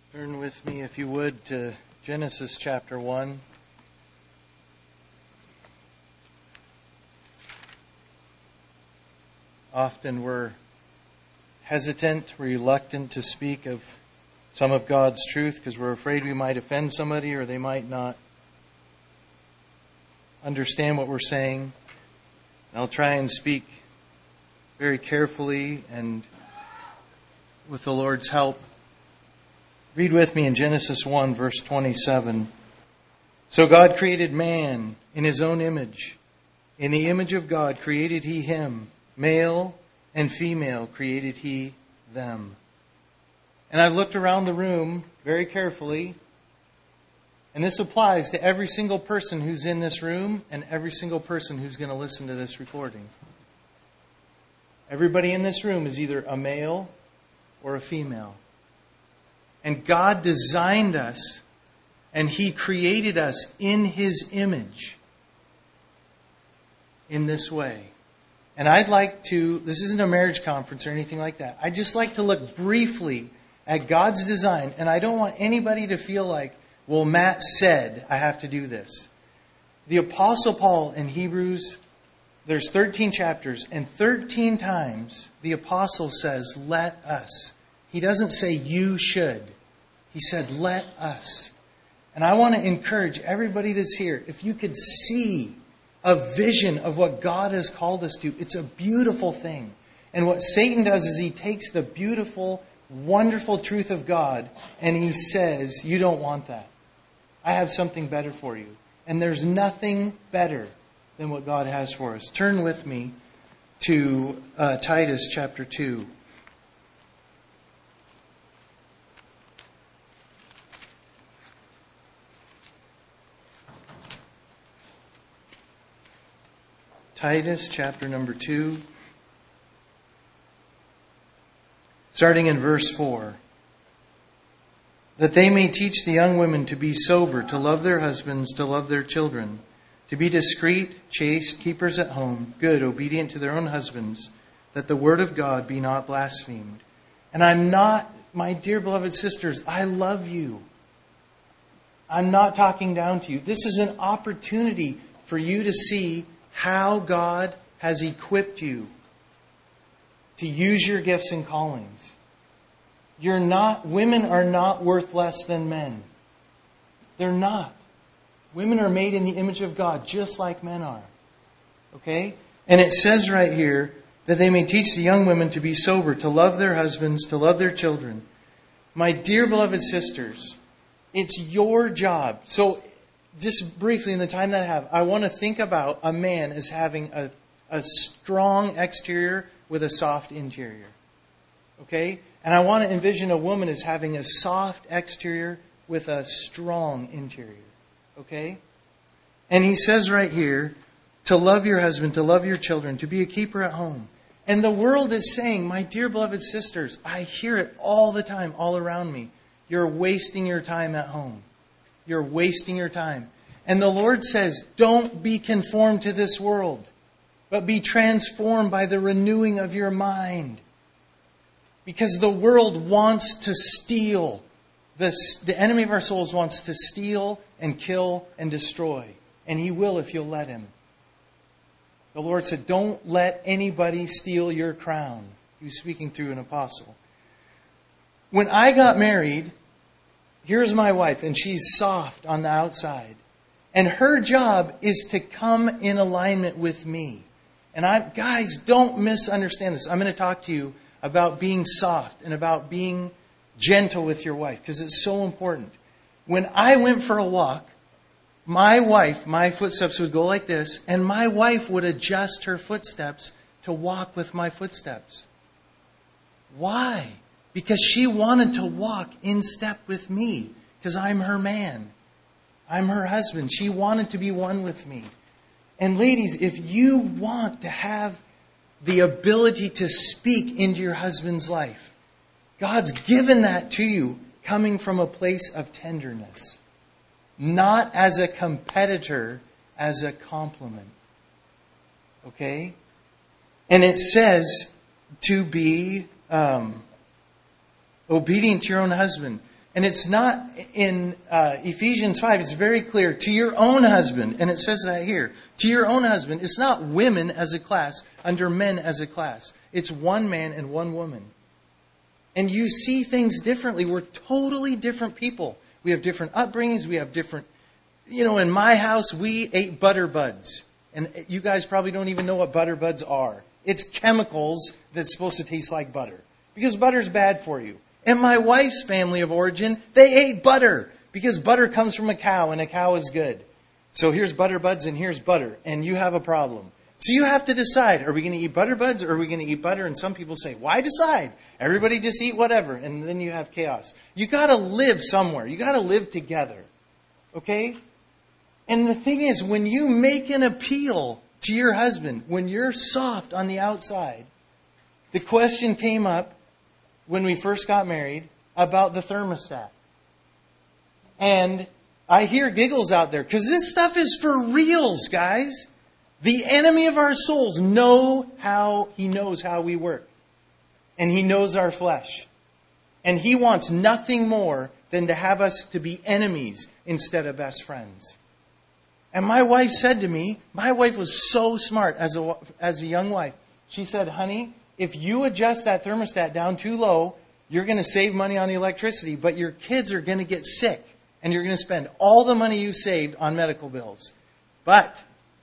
Turn with me, if you would, to Genesis chapter 1. Often we're hesitant, we're reluctant to speak of some of God's truth because we're afraid we might offend somebody or they might not understand what we're saying. I'll try and speak very carefully and with the Lord's help. Read with me in Genesis 1, verse 27. So God created man in His own image. In the image of God created He him. Male and female created He them. And I looked around the room very carefully. And this applies to every single person who's in this room and every single person who's going to listen to this recording. Everybody in this room is either a male or a female. And God designed us and He created us in His image in this way. And I'd like to, this isn't a marriage conference or anything like that. I'd just like to look briefly at God's design. And I don't want anybody to feel like, well, Matt said I have to do this. The Apostle Paul in Hebrews, there's 13 chapters, and 13 times the Apostle says, let us. He doesn't say you should. He said, let us. And I want to encourage everybody that's here, if you could see a vision of what God has called us to, it's a beautiful thing. And what Satan does is he takes the beautiful, wonderful truth of God and he says, you don't want that. I have something better for you. And there's nothing better than what God has for us. Turn with me to Titus chapter 2. Titus chapter number 2, starting in verse 4. That they may teach the young women to be sober, to love their husbands, to love their children, to be discreet, chaste, keepers at home, good, obedient to their own husbands, that the word of God be not blasphemed. And I'm not, my dear beloved sisters, I love you. I'm not talking down to you. This is an opportunity for you to see how God has equipped you to use your gifts and callings. Women are not worth less than men. They're not. Women are made in the image of God, just like men are. Okay? And it says right here that they may teach the young women to be sober, to love their husbands, to love their children. My dear beloved sisters, it's your job. So, just briefly in the time that I have, I want to think about a man as having a strong exterior with a soft interior. Okay? And I want to envision a woman as having a soft exterior with a strong interior. Okay? And he says right here, to love your husband, to love your children, to be a keeper at home. And the world is saying, my dear beloved sisters, I hear it all the time, all around me. You're wasting your time at home. You're wasting your time. And the Lord says, don't be conformed to this world, but be transformed by the renewing of your mind. Because the world wants to steal. The enemy of our souls wants to steal and kill and destroy. And he will if you'll let him. The Lord said, don't let anybody steal your crown. He was speaking through an apostle. When I got married, here's my wife, and she's soft on the outside. And her job is to come in alignment with me. And guys, don't misunderstand this. I'm going to talk to you about being soft and about being gentle with your wife, because it's so important. When I went for a walk, my footsteps would go like this, and my wife would adjust her footsteps to walk with my footsteps. Why? Because she wanted to walk in step with me, because I'm her man. I'm her husband. She wanted to be one with me. And ladies, if you want to have the ability to speak into your husband's life, God's given that to you coming from a place of tenderness. Not as a competitor, as a compliment. Okay? And it says to be obedient to your own husband. And it's not in Ephesians 5. It's very clear. To your own husband. And it says that here. To your own husband. It's not women as a class under men as a class. It's one man and one woman. And you see things differently. We're totally different people. We have different upbringings. We have different... in my house, we ate Butter Buds. And you guys probably don't even know what Butter Buds are. It's chemicals that's supposed to taste like butter. Because butter's bad for you. And my wife's family of origin, they ate butter. Because butter comes from a cow, and a cow is good. So here's Butter Buds and here's butter. And you have a problem. So you have to decide, are we going to eat Butter Buds or are we going to eat butter? And some people say, why decide? Everybody just eat whatever. And then you have chaos. You got to live somewhere. You got to live together. Okay? And the thing is, when you make an appeal to your husband, when you're soft on the outside, the question came up when we first got married about the thermostat. And I hear giggles out there because this stuff is for reals, guys. The enemy of our souls he knows how we work. And he knows our flesh. And he wants nothing more than to have us to be enemies instead of best friends. And my wife said to me, my wife was so smart as a young wife. She said, honey, if you adjust that thermostat down too low, you're going to save money on the electricity, but your kids are going to get sick. And you're going to spend all the money you saved on medical bills. But...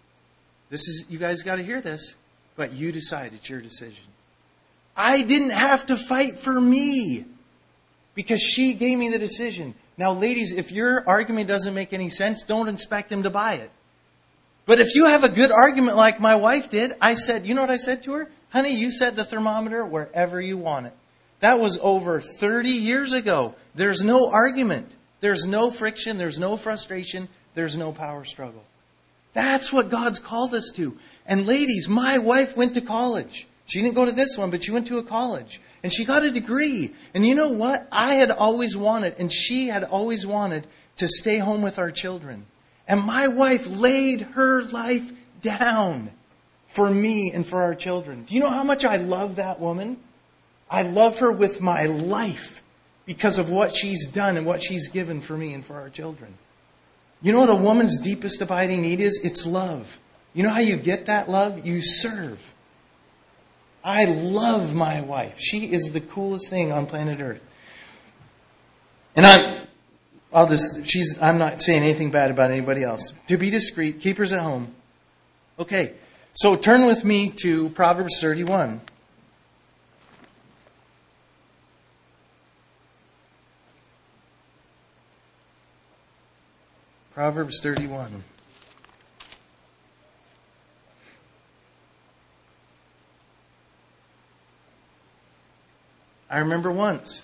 you guys got to hear this, but you decide. It's your decision. I didn't have to fight for me because she gave me the decision. Now, ladies, if your argument doesn't make any sense, don't expect him to buy it. But if you have a good argument like my wife did, I said, you know what I said to her? Honey, you set the thermometer wherever you want it. That was over 30 years ago. There's no argument. There's no friction. There's no frustration. There's no power struggle. That's what God's called us to. And ladies, my wife went to college. She didn't go to this one, but she went to a college. And she got a degree. And you know what? I had always wanted, and she had always wanted, to stay home with our children. And my wife laid her life down for me and for our children. Do you know how much I love that woman? I love her with my life because of what she's done and what she's given for me and for our children. You know what a woman's deepest abiding need is? It's love. You know how you get that love? You serve. I love my wife. She is the coolest thing on planet Earth. And I'm not saying anything bad about anybody else. To be discreet, keepers at home. Okay, so turn with me to Proverbs 31. Proverbs 31. I remember once.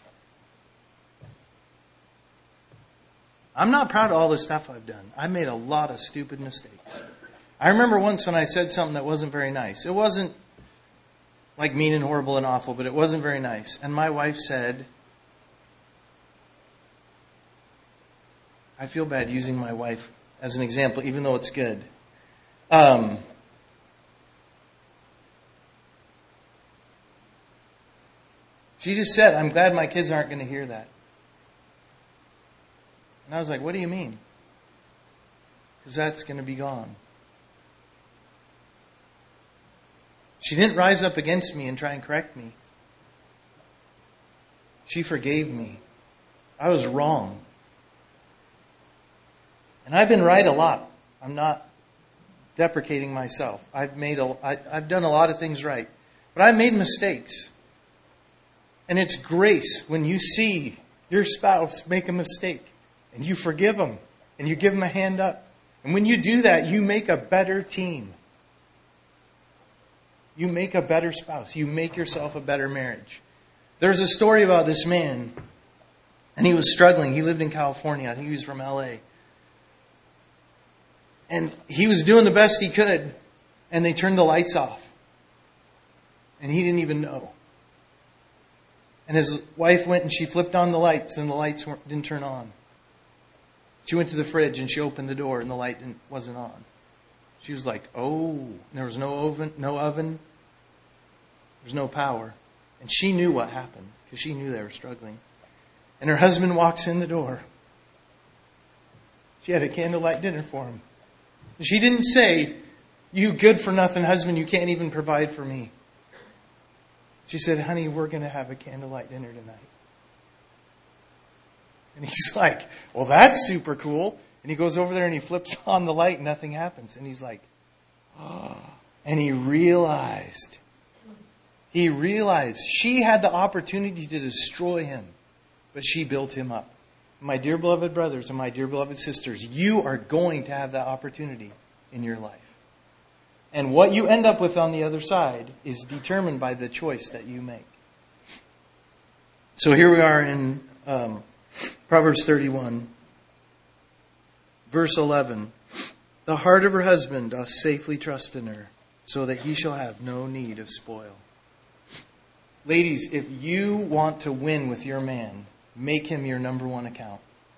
I'm not proud of all the stuff I've done. I made a lot of stupid mistakes. I remember once when I said something that wasn't very nice. It wasn't like mean and horrible and awful, but it wasn't very nice. And my wife said, I feel bad using my wife as an example, even though it's good. She just said, I'm glad my kids aren't going to hear that. And I was like, what do you mean? Because that's going to be gone. She didn't rise up against me and try and correct me. She forgave me. I was wrong. And I've been right a lot. I'm not deprecating myself. I've done a lot of things right. But I've made mistakes. And it's grace when you see your spouse make a mistake and you forgive them and you give them a hand up. And when you do that, you make a better team. You make a better spouse. You make yourself a better marriage. There's a story about this man, and he was struggling. He lived in California. I think he was from LA. And he was doing the best he could, and they turned the lights off. And he didn't even know. And his wife went and she flipped on the lights, and the lights didn't turn on. She went to the fridge and she opened the door, and the light wasn't on. She was like, oh, there was no oven. There was no power. And she knew what happened because she knew they were struggling. And her husband walks in the door. She had a candlelight dinner for him. She didn't say, "You good-for-nothing husband, you can't even provide for me." She said, "Honey, we're going to have a candlelight dinner tonight." And he's like, "Well, that's super cool." And he goes over there and he flips on the light and nothing happens. And he's like, "Oh." And he realized she had the opportunity to destroy him, but she built him up. My dear beloved brothers and my dear beloved sisters, you are going to have that opportunity in your life. And what you end up with on the other side is determined by the choice that you make. So here we are in Proverbs 31, verse 11. The heart of her husband doth safely trust in her, so that he shall have no need of spoil. Ladies, if you want to win with your man, make him your number one account.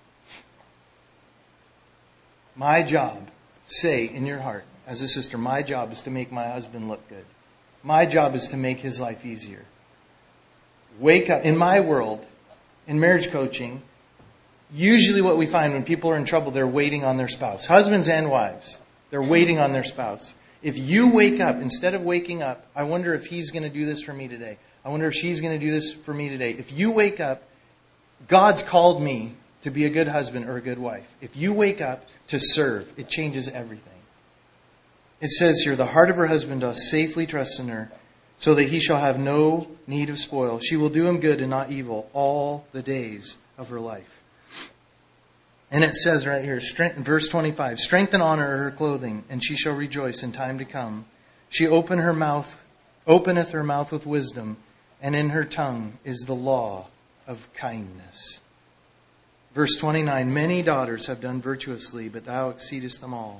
My job, say in your heart, as a sister, my job is to make my husband look good. My job is to make his life easier. Wake up. In my world, in marriage coaching, usually what we find when people are in trouble, they're waiting on their spouse. Husbands and wives, they're waiting on their spouse. If you wake up, instead of waking up, I wonder if he's going to do this for me today. I wonder if she's going to do this for me today. If you wake up, God's called me to be a good husband or a good wife. If you wake up to serve, it changes everything. It says here, the heart of her husband doth safely trust in her, so that he shall have no need of spoil. She will do him good and not evil all the days of her life. And it says right here, verse 25, strength and honor are her clothing, and she shall rejoice in time to come. She openeth her mouth with wisdom, and in her tongue is the law of kindness. Verse 29, many daughters have done virtuously, but thou exceedest them all.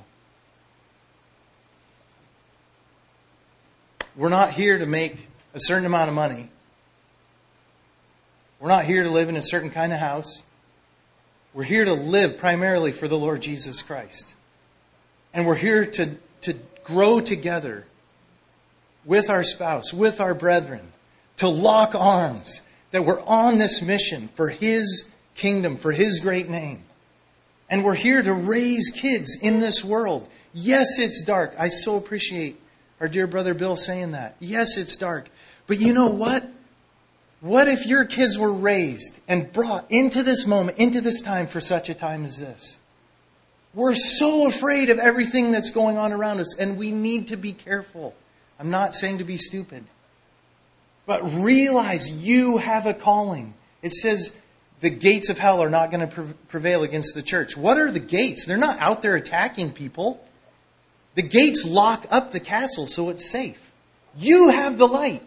We're not here to make a certain amount of money. We're not here to live in a certain kind of house. We're here to live primarily for the Lord Jesus Christ. And we're here to grow together with our spouse, with our brethren, to lock arms, that we're on this mission for His kingdom, for His great name. And we're here to raise kids in this world. Yes, it's dark. I so appreciate our dear brother Bill saying that. Yes, it's dark. But you know what? What if your kids were raised and brought into this moment, into this time for such a time as this? We're so afraid of everything that's going on around us, and we need to be careful. I'm not saying to be stupid. But realize you have a calling. It says the gates of hell are not going to prevail against the church. What are the gates? They're not out there attacking people. The gates lock up the castle so it's safe. You have the light.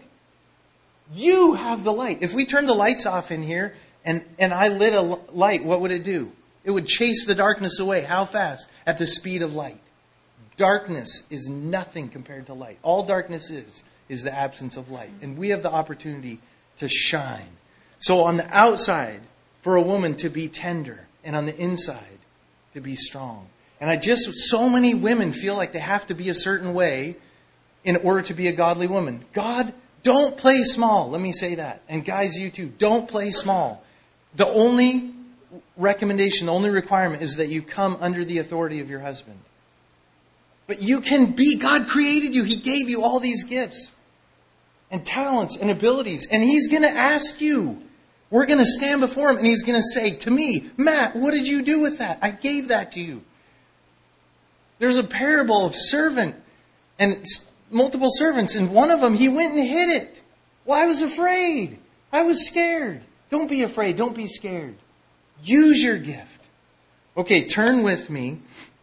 You have the light. If we turned the lights off in here and I lit a light, what would it do? It would chase the darkness away. How fast? At the speed of light. Darkness is nothing compared to light. All darkness is the absence of light. And we have the opportunity to shine. So on the outside, for a woman to be tender, and on the inside, to be strong. And so many women feel like they have to be a certain way in order to be a godly woman. God, don't play small. Let me say that. And guys, you too, don't play small. The only recommendation, the only requirement is that you come under the authority of your husband. But you can be, God created you. He gave you all these gifts and talents and abilities. And He's going to ask you. We're going to stand before Him and He's going to say to me, Matt, what did you do with that? I gave that to you. There's a parable of servant and multiple servants. And one of them, he went and hid it. Well, I was afraid. I was scared. Don't be afraid. Don't be scared. Use your gift. Okay, turn with me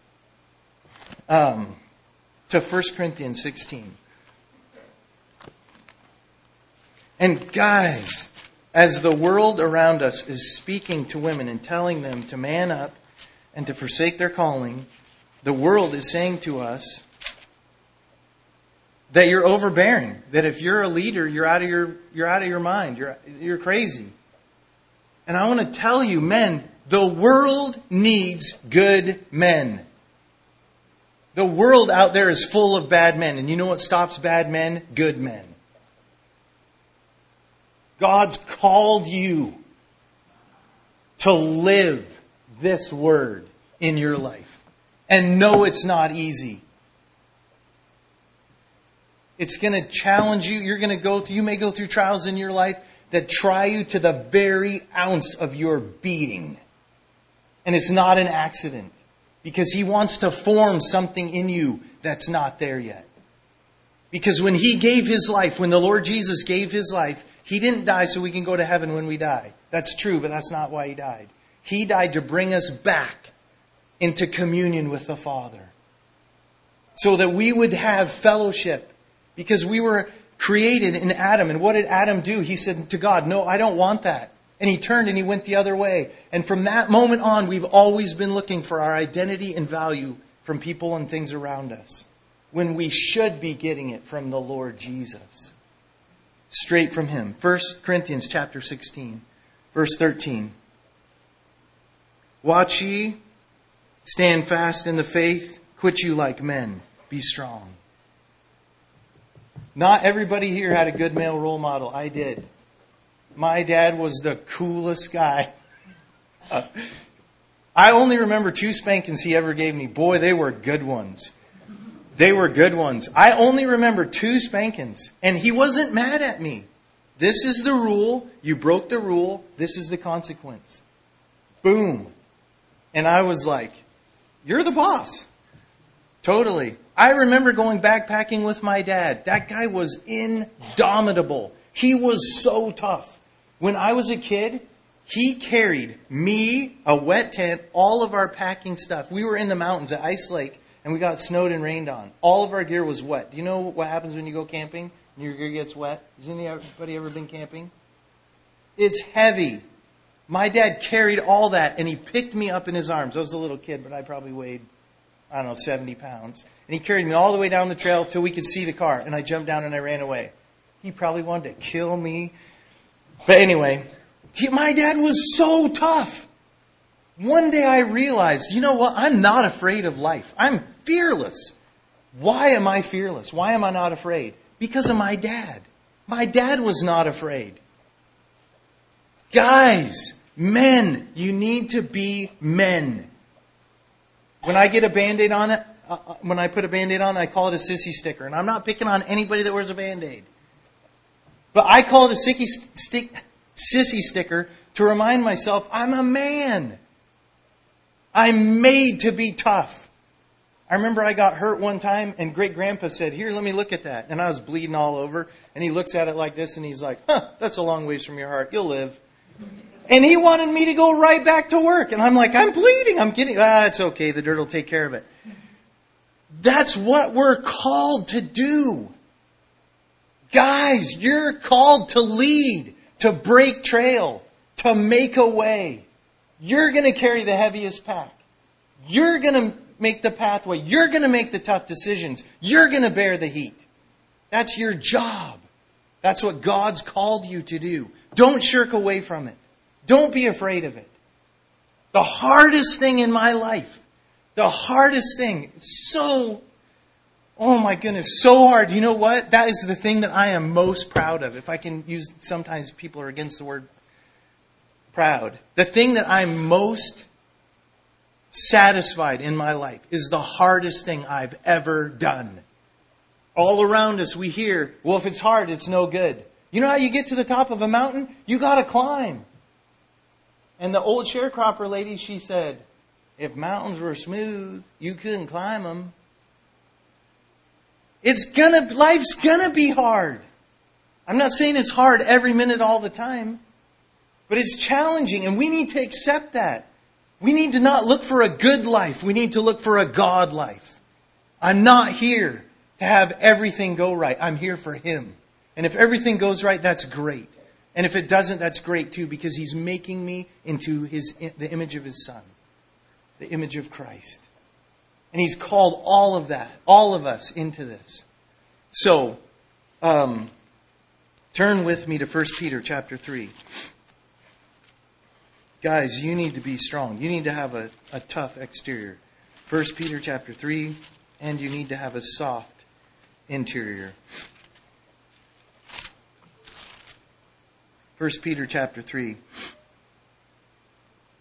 to 1 Corinthians 16. And guys, as the world around us is speaking to women and telling them to man up and to forsake their calling, the world is saying to us that you're overbearing. That if you're a leader, you're out of your mind. You're crazy. And I want to tell you, men, the world needs good men. The world out there is full of bad men. And you know what stops bad men? Good men. God's called you. to live this word in your life. And no, it's not easy. It's going to challenge you. You may go through trials in your life that try you to the very ounce of your being. And it's not an accident. Because He wants to form something in you that's not there yet. Because when He gave His life, when the Lord Jesus gave His life, He didn't die so we can go to heaven when we die. That's true, but that's not why He died. He died to bring us back into communion with the Father. So that we would have fellowship. Because we were created in Adam. And what did Adam do? He said to God, no, I don't want that. And he turned and he went the other way. And from that moment on, we've always been looking for our identity and value from people and things around us. When we should be getting it from the Lord Jesus. Straight from Him. 1 Corinthians chapter 16, verse 13. Watch ye, stand fast in the faith, quit you like men, be strong. Not everybody here had a good male role model. I did. My dad was the coolest guy. I only remember 2 spankings he ever gave me. Boy, they were good ones. They were good ones. I only remember 2 spankings. And he wasn't mad at me. This is the rule. You broke the rule. This is the consequence. Boom. And I was like, you're the boss. Totally. I remember going backpacking with my dad. That guy was indomitable. He was so tough. When I was a kid, he carried me, a wet tent, all of our packing stuff. We were in the mountains at Ice Lake, and we got snowed and rained on. All of our gear was wet. Do you know what happens when you go camping and your gear gets wet? Has anybody ever been camping? It's heavy. My dad carried all that, and he picked me up in his arms. I was a little kid, but I probably weighed, 70 pounds. And he carried me all the way down the trail till we could see the car. And I jumped down and I ran away. He probably wanted to kill me. But anyway, my dad was so tough. One day I realized, you know what? I'm not afraid of life. I'm fearless. Why am I fearless? Why am I not afraid? Because of my dad. My dad was not afraid. Guys, men, you need to be men. When I get a Band-Aid on it, when I put a Band-Aid on, I call it a sissy sticker. And I'm not picking on anybody that wears a Band-Aid. But I call it a sissy sticker to remind myself I'm a man. I'm made to be tough. I remember I got hurt one time and great-grandpa said, here, let me look at that. And I was bleeding all over. And he looks at it like this and he's like, that's a long ways from your heart. You'll live. And he wanted me to go right back to work. And I'm like, I'm bleeding. I'm kidding. It's okay. The dirt will take care of it. That's what we're called to do. Guys, you're called to lead, to break trail, to make a way. You're going to carry the heaviest pack. You're going to make the pathway. You're going to make the tough decisions. You're going to bear the heat. That's your job. That's what God's called you to do. Don't shirk away from it. Don't be afraid of it. The hardest thing in my life, oh my goodness, so hard. You know what? That is the thing that I am most proud of. If I can use, sometimes people are against the word proud. The thing that I'm most satisfied in my life is the hardest thing I've ever done. All around us we hear, well, if it's hard, it's no good. You know how you get to the top of a mountain? You got to climb. And the old sharecropper lady, she said, if mountains were smooth, you couldn't climb them. Life's gonna be hard. I'm not saying it's hard every minute all the time. But it's challenging and we need to accept that. We need to not look for a good life. We need to look for a God life. I'm not here to have everything go right. I'm here for Him. And if everything goes right, that's great. And if it doesn't, that's great too, because He's making me into the image of His Son. The image of Christ. And He's called all of us into this. So, turn with me to 1 Peter chapter 3. Guys, you need to be strong. You need to have a tough exterior. 1 Peter chapter 3, and you need to have a soft interior. 1 Peter chapter 3.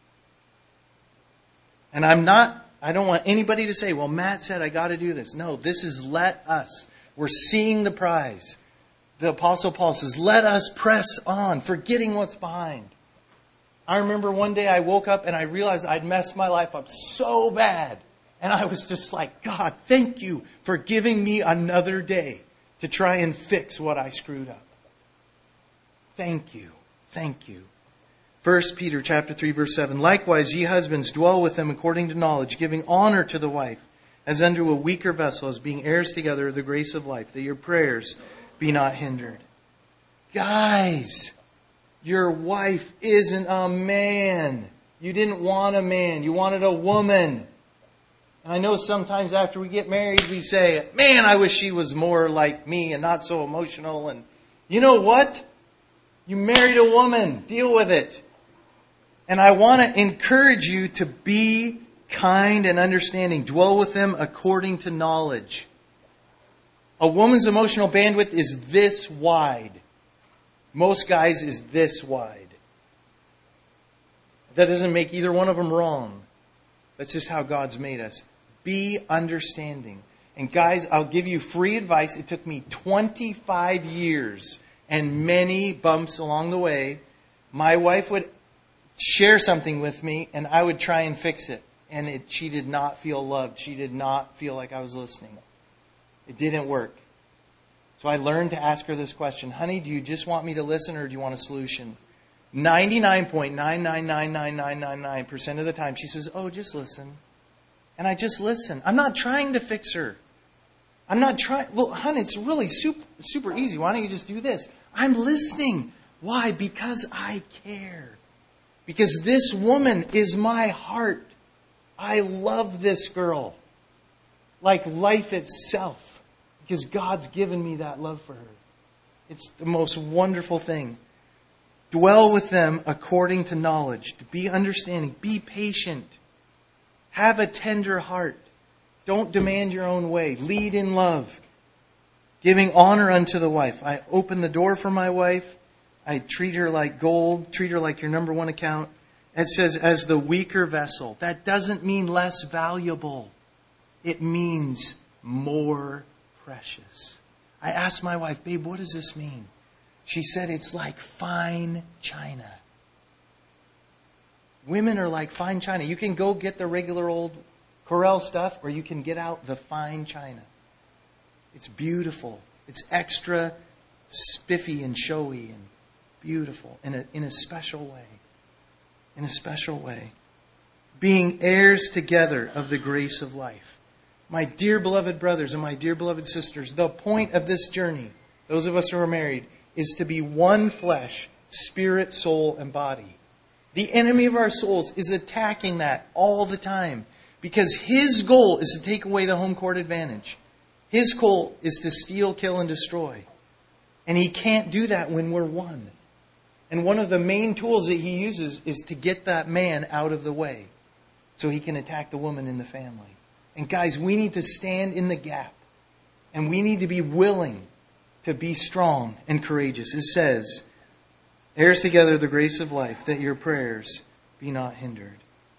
And I don't want anybody to say, well, Matt said I got to do this. No, this is let us. We're seeing the prize. The Apostle Paul says, let us press on, forgetting what's behind. I remember one day I woke up and I realized I'd messed my life up so bad. And I was just like, God, thank you for giving me another day to try and fix what I screwed up. Thank you. Thank you. 1 Peter chapter 3, verse 7. Likewise, ye husbands, dwell with them according to knowledge, giving honor to the wife, as unto a weaker vessel, as being heirs together of the grace of life, that your prayers be not hindered. Guys, your wife isn't a man. You didn't want a man. You wanted a woman. And I know sometimes after we get married, we say, man, I wish she was more like me and not so emotional. And you know what? You married a woman. Deal with it. And I want to encourage you to be kind and understanding. Dwell with them according to knowledge. A woman's emotional bandwidth is this wide. Most guys is this wide. That doesn't make either one of them wrong. That's just how God's made us. Be understanding. And guys, I'll give you free advice. It took me 25 years and many bumps along the way. My wife would share something with me and I would try and fix it. And she did not feel loved. She did not feel like I was listening. It didn't work. So I learned to ask her this question. Honey, do you just want me to listen or do you want a solution? 99.9999999% of the time she says, oh, just listen. And I just listen. I'm not trying to fix her. I'm not trying. Look, honey, it's really super easy. Why don't you just do this? I'm listening. Why? Because I care. Because this woman is my heart. I love this girl like life itself. Because God's given me that love for her. It's the most wonderful thing. Dwell with them according to knowledge. To be understanding. Be patient. Have a tender heart. Don't demand your own way. Lead in love. Giving honor unto the wife. I open the door for my wife. I treat her like gold. Treat her like your number one account. It says as the weaker vessel. That doesn't mean less valuable. It means more precious. I asked my wife, babe, what does this mean? She said it's like fine china. Women are like fine china. You can go get the regular old Corelle stuff or you can get out the fine china. It's beautiful. It's extra spiffy and showy and beautiful in a special way. In a special way. Being heirs together of the grace of life. My dear beloved brothers and my dear beloved sisters, the point of this journey, those of us who are married, is to be one flesh, spirit, soul, and body. The enemy of our souls is attacking that all the time because his goal is to take away the home court advantage. His goal is to steal, kill, and destroy. And he can't do that when we're one. And one of the main tools that he uses is to get that man out of the way so he can attack the woman in the family. And guys, we need to stand in the gap. And we need to be willing to be strong and courageous. It says, heirs together the grace of life, that your prayers be not hindered.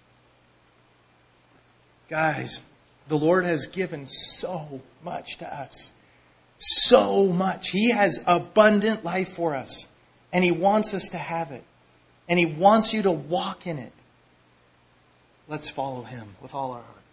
Guys, the Lord has given so much to us. So much. He has abundant life for us. And He wants us to have it. And He wants you to walk in it. Let's follow Him with all our heart.